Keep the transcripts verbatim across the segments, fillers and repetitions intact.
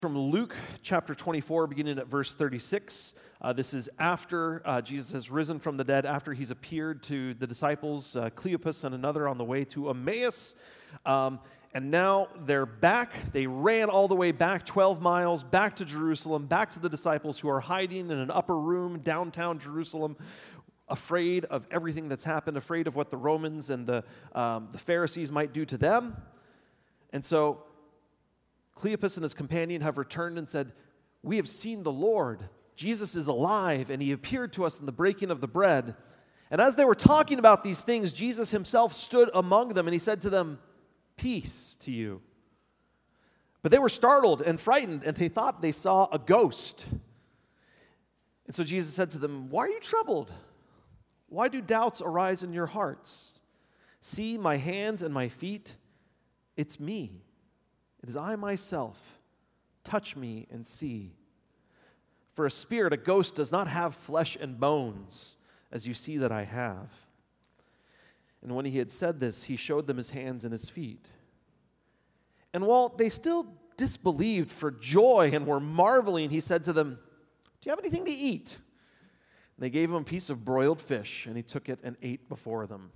From Luke chapter twenty-four, beginning at verse thirty-six. Uh, this is after uh, Jesus has risen from the dead, after he's appeared to the disciples, uh, Cleopas and another on the way to Emmaus. Um, and now they're back. They ran all the way back twelve miles, back to Jerusalem, back to the disciples who are hiding in an upper room downtown Jerusalem, afraid of everything that's happened, afraid of what the Romans and the, um, the Pharisees might do to them. And so Cleopas and his companion have returned and said, "We have seen the Lord. Jesus is alive, and he appeared to us in the breaking of the bread." And as they were talking about these things, Jesus himself stood among them, and he said to them, "Peace to you." But they were startled and frightened, and they thought they saw a ghost. And so Jesus said to them, "Why are you troubled? Why do doubts arise in your hearts? See my hands and my feet. It's me. It is I myself. Touch me and see. For a spirit, a ghost, does not have flesh and bones, as you see that I have." And when he had said this, he showed them his hands and his feet. And while they still disbelieved for joy and were marveling, he said to them, "Do you have anything to eat?" And they gave him a piece of broiled fish, and he took it and ate before them.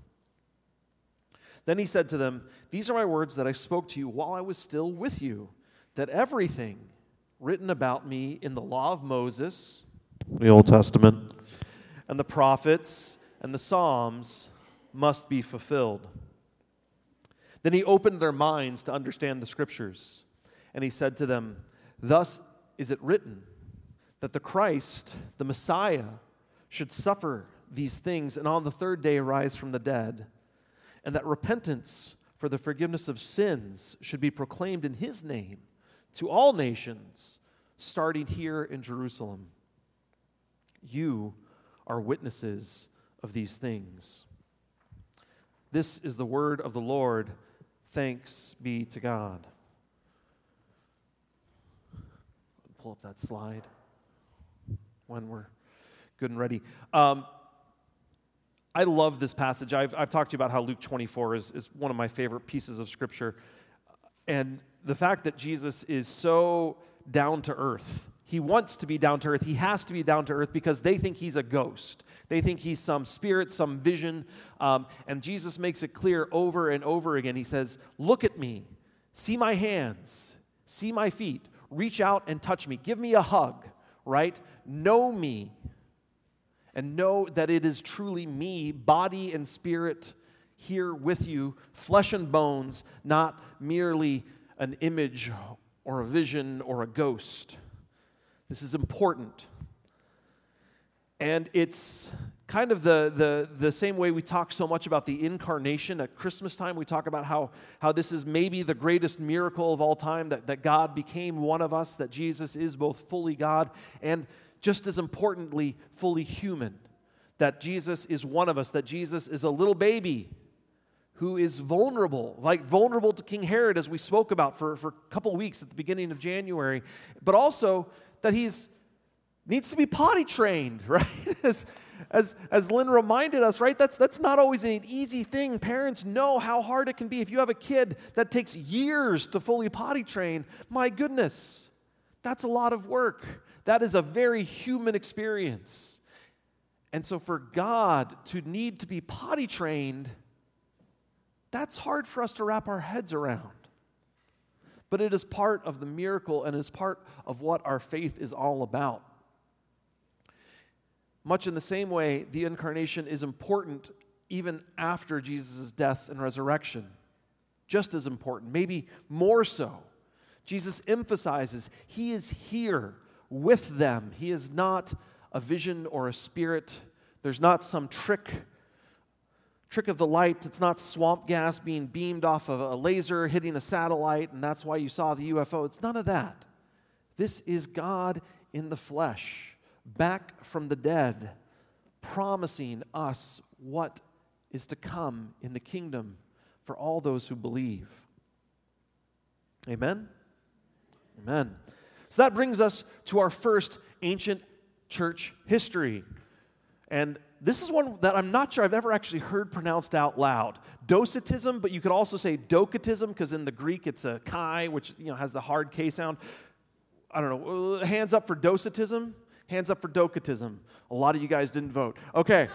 Then he said to them, "These are my words that I spoke to you while I was still with you, that everything written about me in the law of Moses," the Old Testament, "and the prophets and the Psalms must be fulfilled." Then he opened their minds to understand the Scriptures, and he said to them, "Thus is it written, that the Christ, the Messiah, should suffer these things and on the third day rise from the dead, and that repentance for the forgiveness of sins should be proclaimed in his name to all nations, starting here in Jerusalem. You are witnesses of these things." This is the word of the Lord. Thanks be to God. Pull up that slide when we're good and ready. Um, I love this passage. I've, I've talked to you about how Luke twenty-four is, is one of my favorite pieces of Scripture. And the fact that Jesus is so down to earth. He wants to be down to earth. He has to be down to earth because they think he's a ghost. They think he's some spirit, some vision. Um, and Jesus makes it clear over and over again. He says, "Look at me. See my hands. See my feet. Reach out and touch me. Give me a hug," right? Know me. And know that it is truly me, body and spirit, here with you, flesh and bones, not merely an image or a vision or a ghost. This is important. And it's kind of the, the, the same way we talk so much about the incarnation at Christmas time. We talk about how, how this is maybe the greatest miracle of all time, that, that God became one of us, that Jesus is both fully God and, just as importantly, fully human. That Jesus is one of us, that Jesus is a little baby who is vulnerable, like vulnerable to King Herod, as we spoke about for, for a couple weeks at the beginning of January, but also that he's needs to be potty trained, right? As, as, as Lynn reminded us, right? That's, that's not always an easy thing. Parents know how hard it can be. If you have a kid that takes years to fully potty train, my goodness, that's a lot of work. That is a very human experience. And so for God to need to be potty trained, that's hard for us to wrap our heads around. But it is part of the miracle and is part of what our faith is all about. Much in the same way, the incarnation is important even after Jesus' death and resurrection. Just as important, maybe more so. Jesus emphasizes he is here with them. He is not a vision or a spirit. There's not some trick, trick of the light. It's not swamp gas being beamed off of a laser hitting a satellite, and that's why you saw the U F O. It's none of that. This is God in the flesh, back from the dead, promising us what is to come in the kingdom for all those who believe. Amen? Amen. So that brings us to our first ancient church history. And this is one that I'm not sure I've ever actually heard pronounced out loud. Docetism, but you could also say docetism, because in the Greek it's a chi, which you know has the hard K sound. I don't know, hands up for docetism, hands up for docetism. A lot of you guys didn't vote. Okay.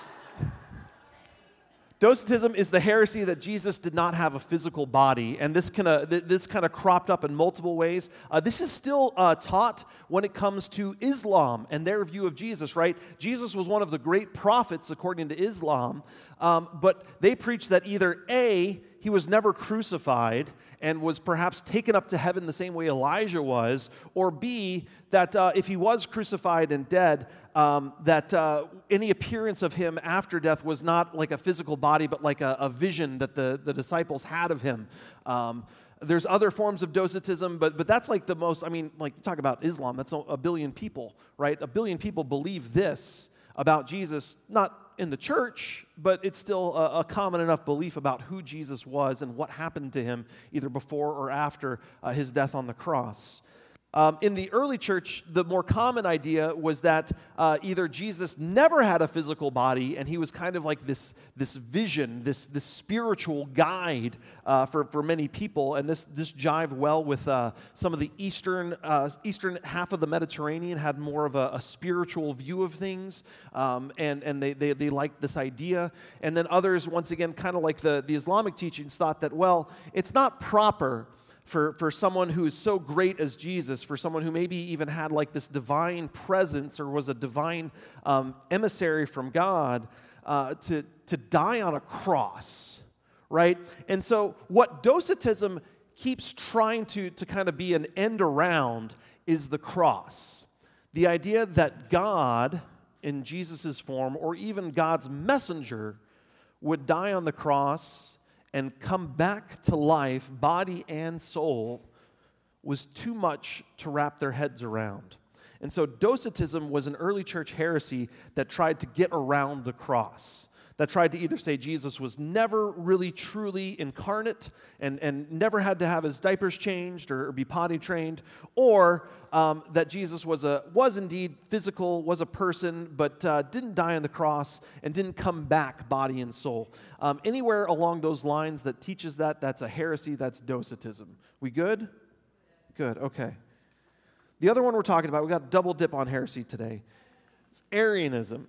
Docetism is the heresy that Jesus did not have a physical body, and this kind of this kind of cropped up in multiple ways. Uh, this is still uh, taught when it comes to Islam and their view of Jesus, right? Jesus was one of the great prophets according to Islam, um, but they preach that either A, he was never crucified and was perhaps taken up to heaven the same way Elijah was, or B, that uh, if he was crucified and dead, um, that uh, any appearance of him after death was not like a physical body, but like a, a vision that the, the disciples had of him. Um, there's other forms of docetism, but but that's like the most, I mean, like talk about Islam, that's a billion people, right? A billion people believe this about Jesus, not in the church, but it's still a, a common enough belief about who Jesus was and what happened to him either before or after uh, his death on the cross. Um, in the early church, the more common idea was that uh, either Jesus never had a physical body and he was kind of like this, this vision, this, this spiritual guide uh, for, for many people, and this, this jived well with uh, some of the eastern, uh, eastern half of the Mediterranean had more of a, a spiritual view of things, um, and, and they, they, they liked this idea. And then others, once again, kind of like the, the Islamic teachings, thought that, well, it's not proper For, for someone who is so great as Jesus, for someone who maybe even had like this divine presence or was a divine um, emissary from God, uh, to, to die on a cross, right? And so what docetism keeps trying to, to kind of be an end around is the cross. The idea that God, in Jesus' form, or even God's messenger, would die on the cross and come back to life, body and soul, was too much to wrap their heads around. And so docetism was an early church heresy that tried to get around the cross, that tried to either say Jesus was never really truly incarnate and, and never had to have his diapers changed or, or be potty trained, or um, that Jesus was a was indeed physical, was a person, but uh, didn't die on the cross and didn't come back body and soul. Um, anywhere along those lines that teaches that, that's a heresy, that's docetism. We good? Good, okay. The other one we're talking about, we got double dip on heresy today. It's Arianism.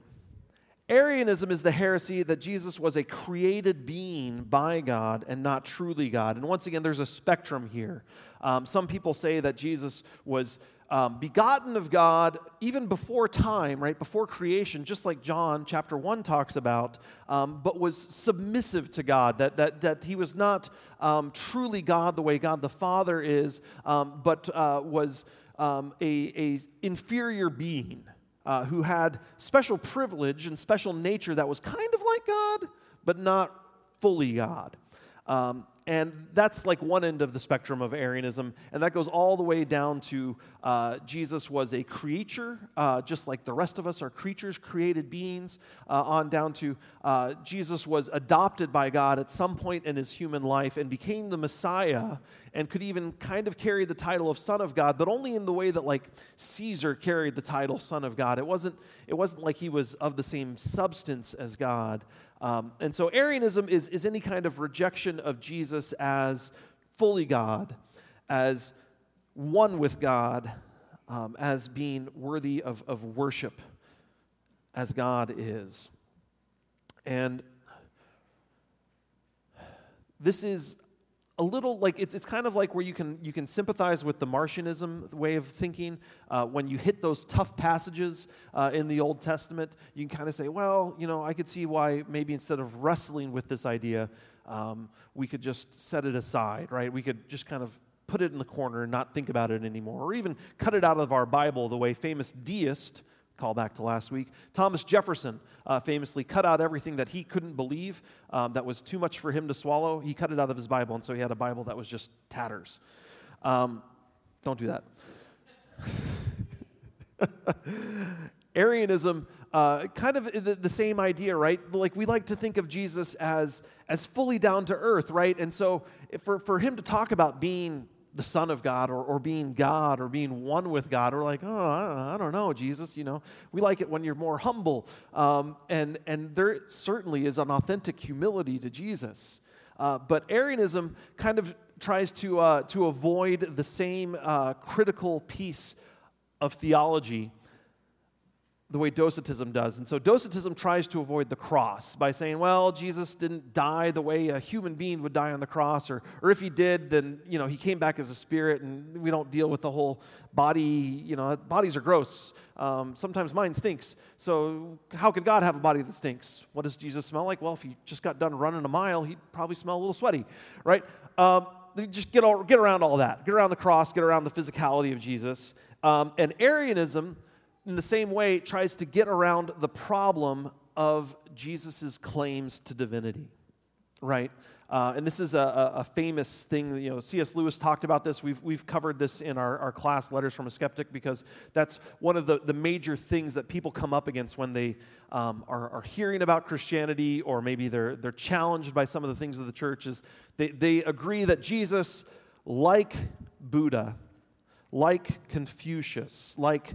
Arianism is the heresy that Jesus was a created being by God and not truly God. And once again, there's a spectrum here. Um, some people say that Jesus was um, begotten of God even before time, right, before creation, just like John chapter one talks about, um, but was submissive to God, that, that, that he was not um, truly God the way God the Father is, um, but uh, was um, a, a inferior being. Uh, who had special privilege and special nature that was kind of like God, but not fully God. Um, and that's like one end of the spectrum of Arianism, and that goes all the way down to uh, Jesus was a creature, uh, just like the rest of us are creatures, created beings, uh, on down to uh, Jesus was adopted by God at some point in his human life and became the Messiah and could even kind of carry the title of Son of God, but only in the way that like Caesar carried the title Son of God. It wasn't, it wasn't like he was of the same substance as God. Um, and so Arianism is, is any kind of rejection of Jesus as fully God, as one with God, um, as being worthy of, of worship as God is. And this is a little like, it's it's kind of like where you can you can sympathize with the Marcionism way of thinking. Uh, when you hit those tough passages uh, in the Old Testament, you can kind of say, well, you know, I could see why maybe instead of wrestling with this idea, um, we could just set it aside, right? We could just kind of put it in the corner and not think about it anymore, or even cut it out of our Bible the way famous deist, call back to last week, Thomas Jefferson uh, famously cut out everything that he couldn't believe, um, that was too much for him to swallow. He cut it out of his Bible, and so he had a Bible that was just tatters. Um, don't do that. Arianism, uh, kind of the, the same idea, right? Like we like to think of Jesus as, as fully down to earth, right? And so for, for him to talk about being the Son of God or, or being God or being one with God, we're like, oh, I, I don't know, Jesus, you know. We like it when you're more humble. Um, and, and there certainly is an authentic humility to Jesus. Uh, but Arianism kind of tries to, uh, to avoid the same uh, critical piece of theology the way Docetism does. And so Docetism tries to avoid the cross by saying, well, Jesus didn't die the way a human being would die on the cross, or or if he did, then, you know, he came back as a spirit, and we don't deal with the whole body, you know, bodies are gross. Um, sometimes mine stinks. So how could God have a body that stinks? What does Jesus smell like? Well, if he just got done running a mile, he'd probably smell a little sweaty, right? Um, just get, all, get around all that. Get around the cross, get around the physicality of Jesus. Um, and Arianism, in the same way, tries to get around the problem of Jesus' claims to divinity, right? Uh, and this is a, a famous thing. You know, C S Lewis talked about this. We've we've covered this in our, our class, Letters from a Skeptic, because that's one of the, the major things that people come up against when they um, are, are hearing about Christianity, or maybe they're they're challenged by some of the things of the church. Is they, they agree that Jesus, like Buddha, like Confucius, like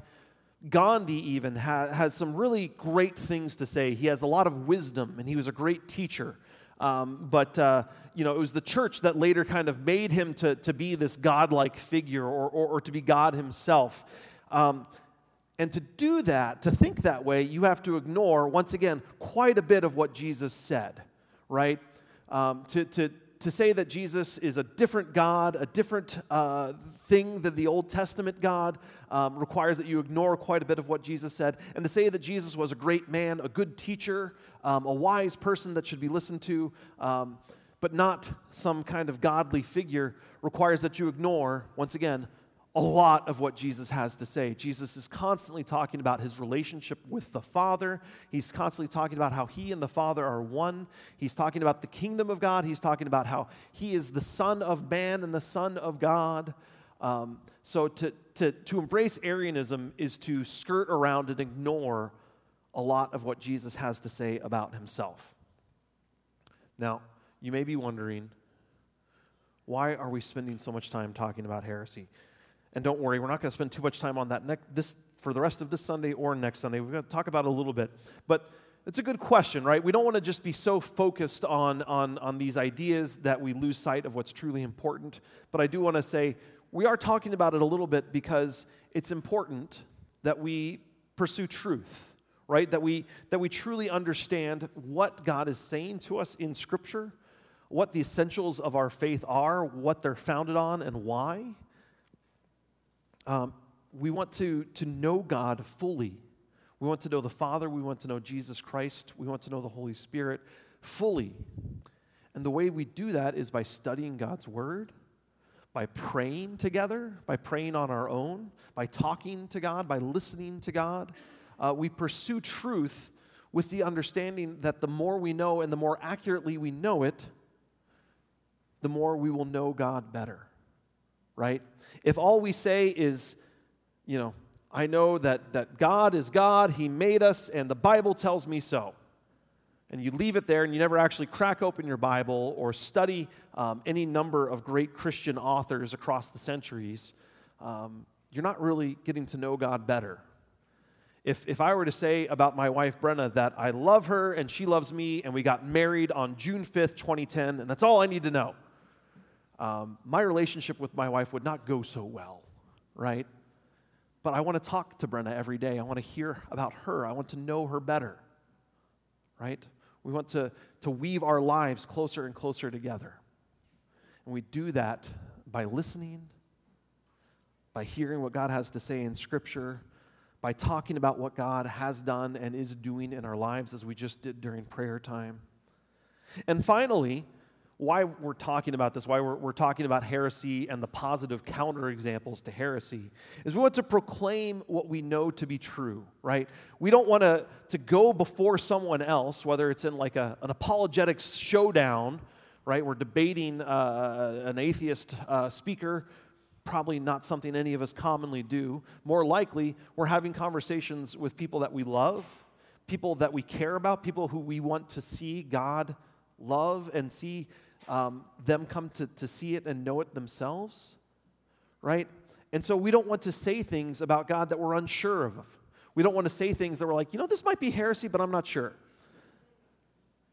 Gandhi even ha- has some really great things to say. He has a lot of wisdom, and he was a great teacher. Um, but, uh, you know, it was the church that later kind of made him to, to be this godlike figure, or, or, or to be God himself. Um, and to do that, to think that way, you have to ignore, once again, quite a bit of what Jesus said, right? Um, to, to, to say that Jesus is a different God, a different uh, thing than the Old Testament God, um, requires that you ignore quite a bit of what Jesus said. And to say that Jesus was a great man, a good teacher, um, a wise person that should be listened to, um, but not some kind of godly figure, requires that you ignore, once again, a lot of what Jesus has to say. Jesus is constantly talking about his relationship with the Father. He's constantly talking about how he and the Father are one. He's talking about the kingdom of God. He's talking about how he is the Son of Man and the Son of God. Um, so to, to, to embrace Arianism is to skirt around and ignore a lot of what Jesus has to say about himself. Now, you may be wondering, why are we spending so much time talking about heresy? And don't worry, we're not going to spend too much time on that ne- this for the rest of this Sunday or next Sunday. We're going to talk about it a little bit. But it's a good question, right? We don't want to just be so focused on, on, on these ideas that we lose sight of what's truly important. But I do want to say we are talking about it a little bit because it's important that we pursue truth, right? That we, that we truly understand what God is saying to us in Scripture, what the essentials of our faith are, what they're founded on, and why. Um, we want to, to know God fully. We want to know the Father. We want to know Jesus Christ. We want to know the Holy Spirit fully. And the way we do that is by studying God's Word, by praying together, by praying on our own, by talking to God, by listening to God. Uh, we pursue truth with the understanding that the more we know and the more accurately we know it, the more we will know God better, right? If all we say is, you know, I know that, that God is God, He made us, and the Bible tells me so, and you leave it there and you never actually crack open your Bible or study um, any number of great Christian authors across the centuries, um, you're not really getting to know God better. If, if I were to say about my wife, Brenna, that I love her and she loves me and we got married on June fifth, twenty ten, and that's all I need to know, Um, my relationship with my wife would not go so well, right? But I want to talk to Brenna every day. I want to hear about her. I want to know her better, right? We want to, to weave our lives closer and closer together. And we do that by listening, by hearing what God has to say in Scripture, by talking about what God has done and is doing in our lives, as we just did during prayer time. And finally, why we're talking about this, why we're, we're talking about heresy and the positive counterexamples to heresy, is we want to proclaim what we know to be true, right? We don't want to, to go before someone else, whether it's in like a, an apologetics showdown, right? We're debating uh, an atheist uh, speaker, probably not something any of us commonly do. More likely, we're having conversations with people that we love, people that we care about, people who we want to see God love and see Um, them come to, to see it and know it themselves, right? And so we don't want to say things about God that we're unsure of. We don't want to say things that we're like, you know, this might be heresy, but I'm not sure.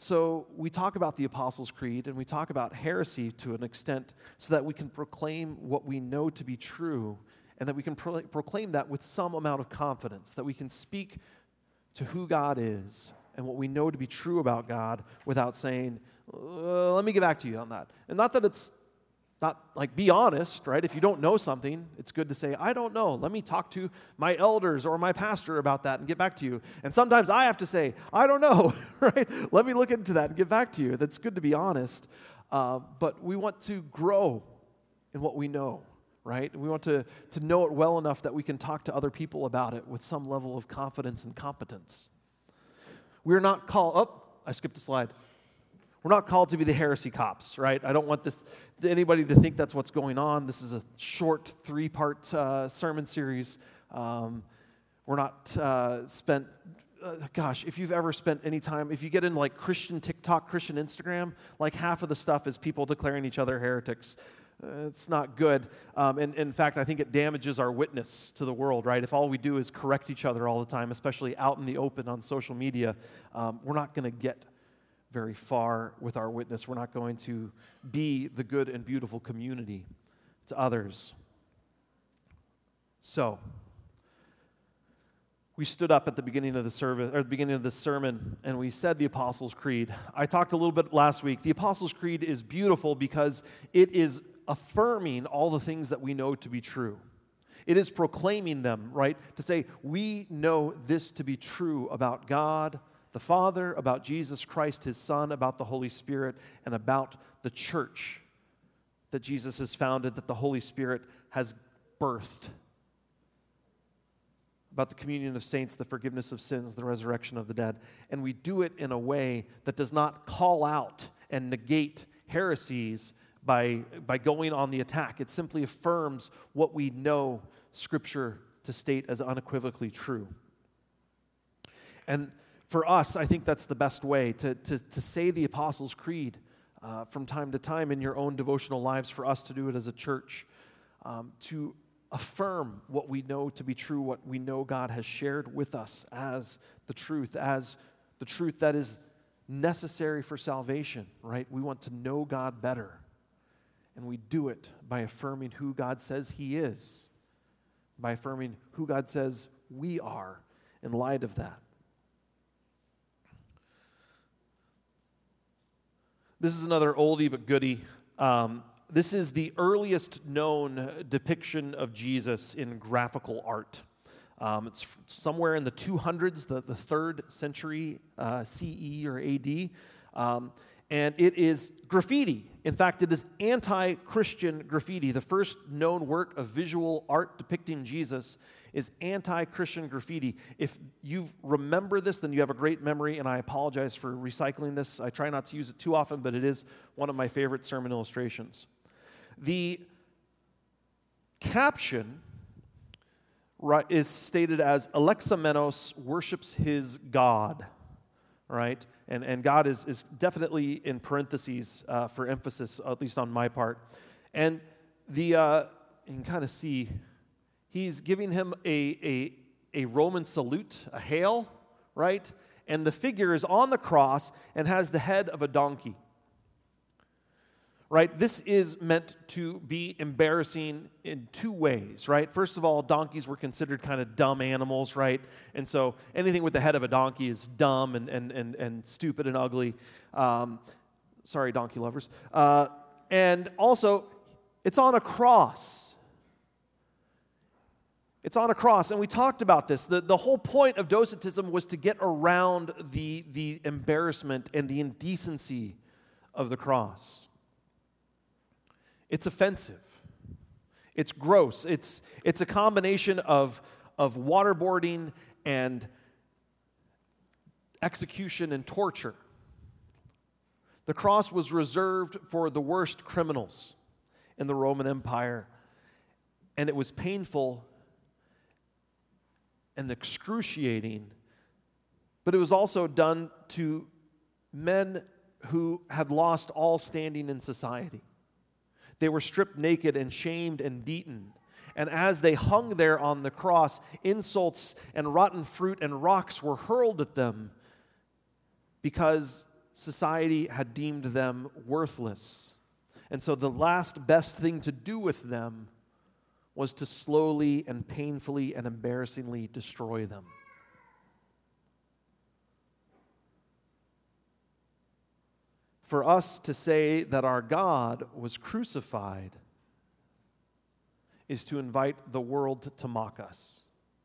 So we talk about the Apostles' Creed and we talk about heresy to an extent so that we can proclaim what we know to be true and that we can pro- proclaim that with some amount of confidence, that we can speak to who God is and what we know to be true about God without saying, uh, let me get back to you on that. And not that it's not like, be honest, right? If you don't know something, it's good to say, I don't know. Let me talk to my elders or my pastor about that and get back to you. And sometimes I have to say, I don't know, right? Let me look into that and get back to you. That's good to be honest. Uh, but we want to grow in what we know, right? We want to, to know it well enough that we can talk to other people about it with some level of confidence and competence. We're not called, oh, I skipped a slide. We're not called to be the heresy cops, right? I don't want this anybody to think that's what's going on. This is a short three-part uh, sermon series. Um, we're not uh, spent, uh, gosh, if you've ever spent any time, if you get in like Christian TikTok, Christian Instagram, like half of the stuff is people declaring each other heretics. Uh, it's not good. Um, and, and in fact, I think it damages our witness to the world, right? If all we do is correct each other all the time, especially out in the open on social media, um, we're not going to get very far with our witness. We're not going to be the good and beautiful community to others. So, we stood up at the beginning of the service, or the beginning of the sermon, and we said the Apostles' Creed. I talked a little bit last week. The Apostles' Creed is beautiful because it is affirming all the things that we know to be true. It is proclaiming them, right? To say, we know this to be true about God, the Father, about Jesus Christ, His Son, about the Holy Spirit, and about the church that Jesus has founded, that the Holy Spirit has birthed. About the communion of saints, the forgiveness of sins, the resurrection of the dead. And we do it in a way that does not call out and negate heresies by, by going on the attack. It simply affirms what we know Scripture to state as unequivocally true. And for us, I think that's the best way to, to, to say the Apostles' Creed uh, from time to time in your own devotional lives, for us to do it as a church, um, to affirm what we know to be true, what we know God has shared with us as the truth, as the truth that is necessary for salvation, right? We want to know God better, and we do it by affirming who God says He is, by affirming who God says we are in light of that. This is another oldie but goodie. Um, this is the earliest known depiction of Jesus in graphical art. Um, it's somewhere in the two hundreds, the, the third century uh, C E or A D. Um, and it is graffiti. In fact, it is anti-Christian graffiti. The first known work of visual art depicting Jesus is anti-Christian graffiti. If you remember this, then you have a great memory, and I apologize for recycling this. I try not to use it too often, but it is one of my favorite sermon illustrations. The caption is stated as Alexamenos worships his God, right? And, and God is, is definitely in parentheses uh, for emphasis, at least on my part. And the uh, you can kind of see he's giving him a, a, a Roman salute, a hail, right? And the figure is on the cross and has the head of a donkey, right? This is meant to be embarrassing in two ways, right? First of all, donkeys were considered kind of dumb animals, right? And so anything with the head of a donkey is dumb and, and, and, and stupid and ugly. Um, sorry, donkey lovers. Uh, and also, it's on a cross. It's on a cross, and we talked about this. The, the whole point of Docetism was to get around the, the embarrassment and the indecency of the cross. It's offensive. It's gross. It's, it's a combination of, of waterboarding and execution and torture. The cross was reserved for the worst criminals in the Roman Empire, and it was painful and excruciating, but it was also done to men who had lost all standing in society. They were stripped naked and shamed and beaten. And as they hung there on the cross, insults and rotten fruit and rocks were hurled at them because society had deemed them worthless. And so the last best thing to do with them was to slowly and painfully and embarrassingly destroy them. For us to say that our God was crucified is to invite the world to mock us.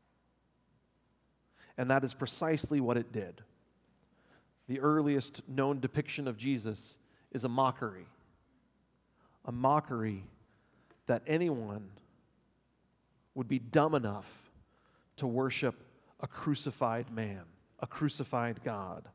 And that is precisely what it did. The earliest known depiction of Jesus is a mockery. A mockery that anyone would be dumb enough to worship a crucified man, a crucified God.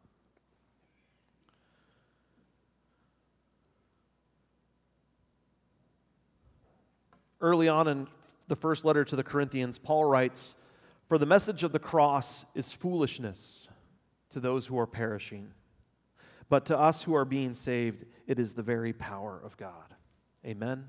Early on in the first letter to the Corinthians, Paul writes, "For the message of the cross is foolishness to those who are perishing, but to us who are being saved, it is the very power of God." Amen?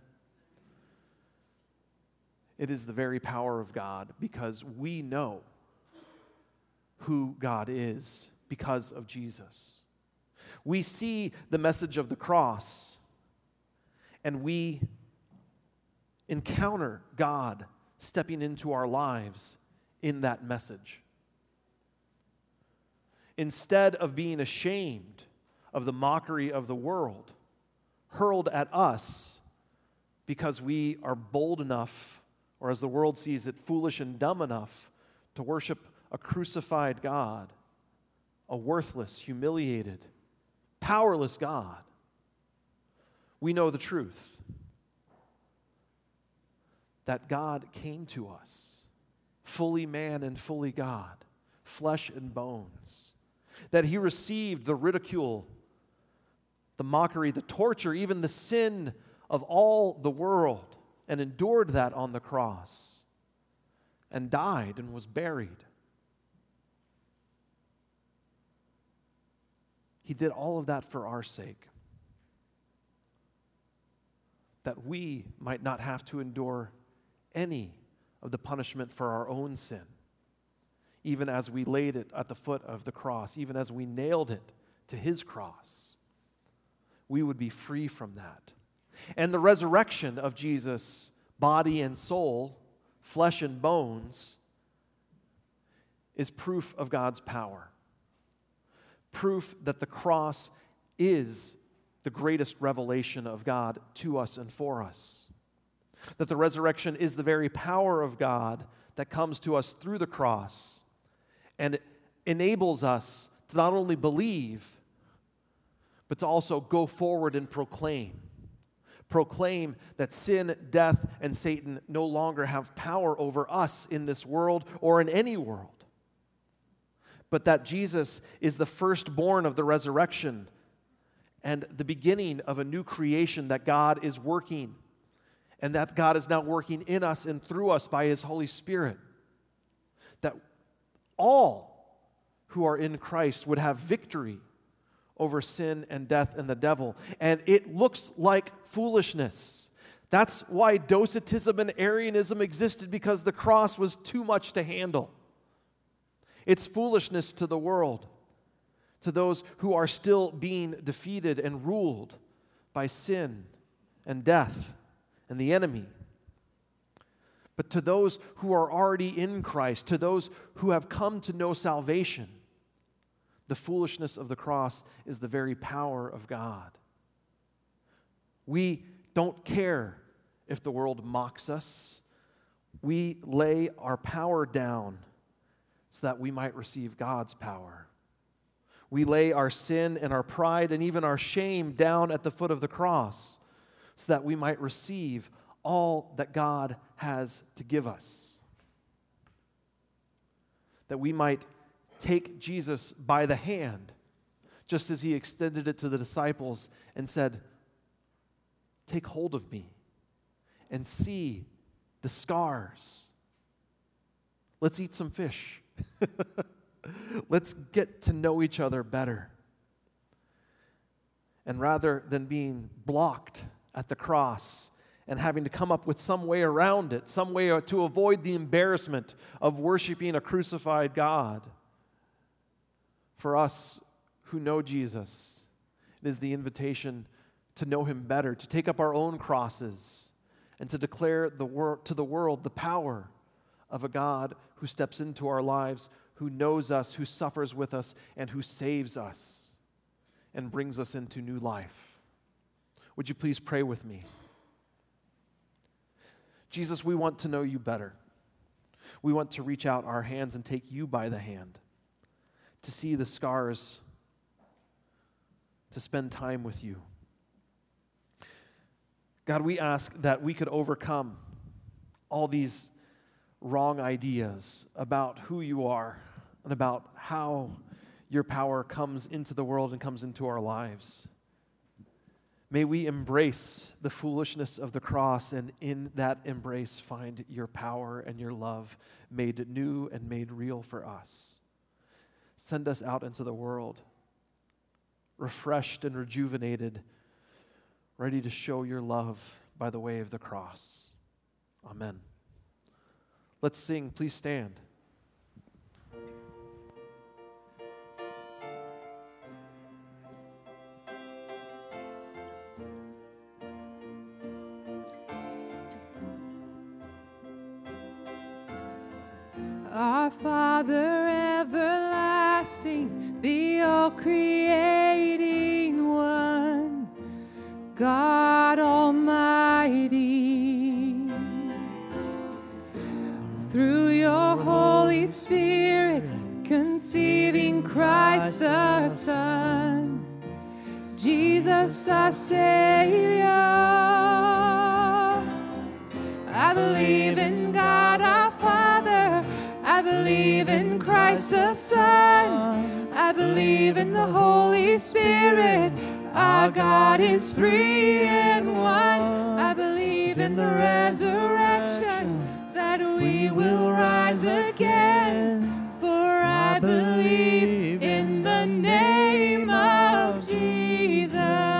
It is the very power of God because we know who God is because of Jesus. We see the message of the cross, and we encounter God stepping into our lives in that message. Instead of being ashamed of the mockery of the world hurled at us because we are bold enough, or as the world sees it, foolish and dumb enough to worship a crucified God, a worthless, humiliated, powerless God, we know the truth. That God came to us, fully man and fully God, flesh and bones. That he received the ridicule, the mockery, the torture, even the sin of all the world, and endured that on the cross, and died and was buried. He did all of that for our sake, that we might not have to endure any of the punishment for our own sin, even as we laid it at the foot of the cross, even as we nailed it to his cross. We would be free from that. And the resurrection of Jesus, body and soul, flesh and bones, is proof of God's power. Proof that the cross is the greatest revelation of God to us and for us. That the resurrection is the very power of God that comes to us through the cross and enables us to not only believe, but to also go forward and proclaim. Proclaim that sin, death, and Satan no longer have power over us in this world or in any world, but that Jesus is the firstborn of the resurrection and the beginning of a new creation that God is working, and that God is now working in us and through us by his Holy Spirit. That all who are in Christ would have victory over sin and death and the devil. And it looks like foolishness. That's why Docetism and Arianism existed, because the cross was too much to handle. It's foolishness to the world, to those who are still being defeated and ruled by sin and death and the enemy. But to those who are already in Christ, to those who have come to know salvation, the foolishness of the cross is the very power of God. We don't care if the world mocks us. We lay our power down so that we might receive God's power. We lay our sin and our pride and even our shame down at the foot of the cross so that we might receive all that God has to give us. That we might take Jesus by the hand, just as he extended it to the disciples and said, "Take hold of me and see the scars. Let's eat some fish. Let's get to know each other better." And rather than being blocked at the cross and having to come up with some way around it, some way to avoid the embarrassment of worshiping a crucified God, for us who know Jesus, It is the invitation to know him better, to take up our own crosses, and to declare the wor- to the world the power of a God who steps into our lives, who knows us, who suffers with us, and who saves us and brings us into new life. Would you please pray with me? Jesus, we want to know you better. We want to reach out our hands and take you by the hand, to see the scars, to spend time with you. God, we ask that we could overcome all these wrong ideas about who you are and about how your power comes into the world and comes into our lives. May we embrace the foolishness of the cross, and in that embrace find your power and your love made new and made real for us. Send us out into the world, refreshed and rejuvenated, ready to show your love by the way of the cross. Amen. Let's sing. Please stand. Our Father everlasting, the all-creating one, God Almighty, through your Holy Spirit, conceiving Christ the Son, Jesus our Savior. I believe in God our Father, I believe in Christ the Son, I believe in the Holy Spirit, our God is three in one. I believe in the resurrection, that we will rise again, for I believe in the name of Jesus.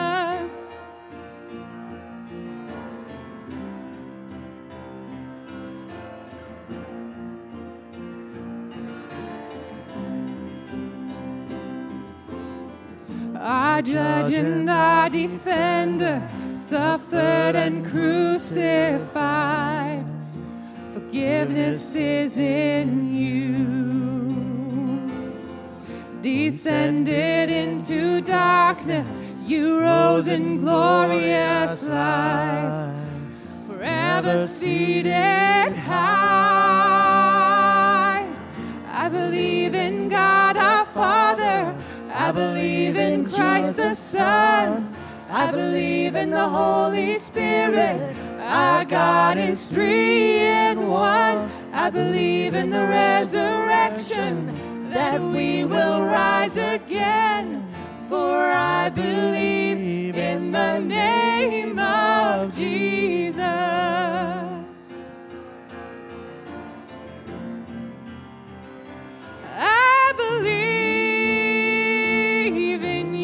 Our judge and our defender, suffered and crucified. Forgiveness is in you. Descended into darkness, you rose in glorious light, forever seated high. I believe in God our Father, I believe in Christ the Son, I believe in the Holy Spirit, our God is three in one. I believe in the resurrection, that we will rise again, for I believe in the name of Jesus. I believe in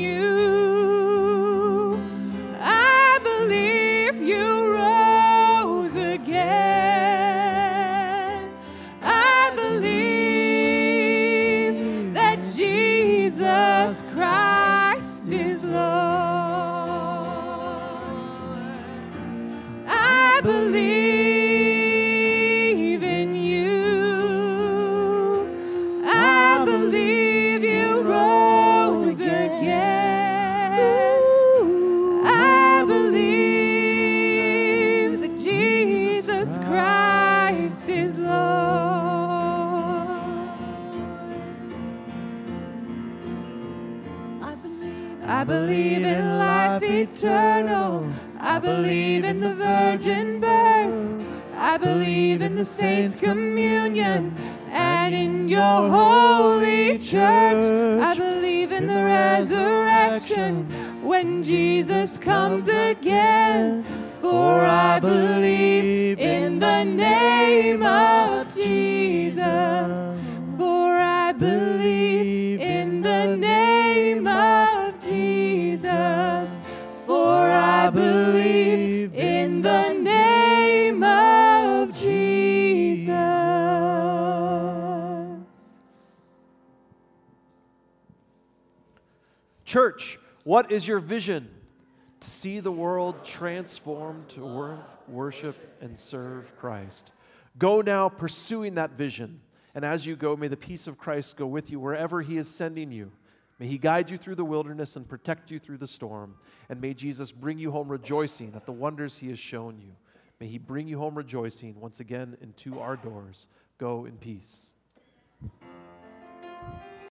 you. I believe you rose again. I believe that Jesus Christ is Lord. I believe in you. I believe you rose again. I believe that Jesus Christ is Lord. I believe in life eternal. I believe in the virgin birth. I believe in the saints' communion and in your holy church. I believe in the resurrection when Jesus comes again. For I believe in the name of Jesus. For I believe in the name of Jesus. For I believe in the name of Jesus. Church, What is your vision? To see the world transformed to wor- worship and serve Christ. Go now pursuing that vision. And as you go, may the peace of Christ go with you wherever He is sending you. May He guide you through the wilderness and protect you through the storm. And may Jesus bring you home rejoicing at the wonders He has shown you. May He bring you home rejoicing once again into our doors. Go in peace.